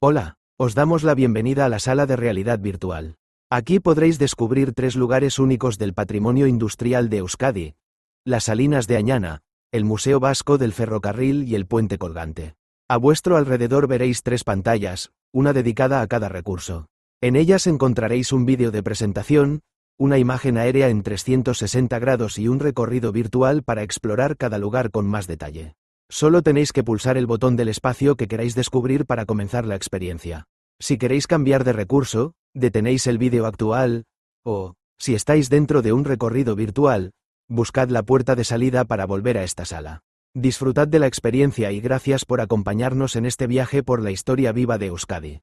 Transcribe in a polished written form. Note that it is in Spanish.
Hola, os damos la bienvenida a la sala de realidad virtual. Aquí podréis descubrir 3 lugares únicos del patrimonio industrial de Euskadi: las Salinas de Añana, el Museo Vasco del Ferrocarril y el Puente Colgante. A vuestro alrededor veréis 3 pantallas, una dedicada a cada recurso. En ellas encontraréis un vídeo de presentación, una imagen aérea en 360 grados y un recorrido virtual para explorar cada lugar con más detalle. Solo tenéis que pulsar el botón del espacio que queráis descubrir para comenzar la experiencia. Si queréis cambiar de recurso, detenéis el vídeo actual, o, si estáis dentro de un recorrido virtual, buscad la puerta de salida para volver a esta sala. Disfrutad de la experiencia y gracias por acompañarnos en este viaje por la historia viva de Euskadi.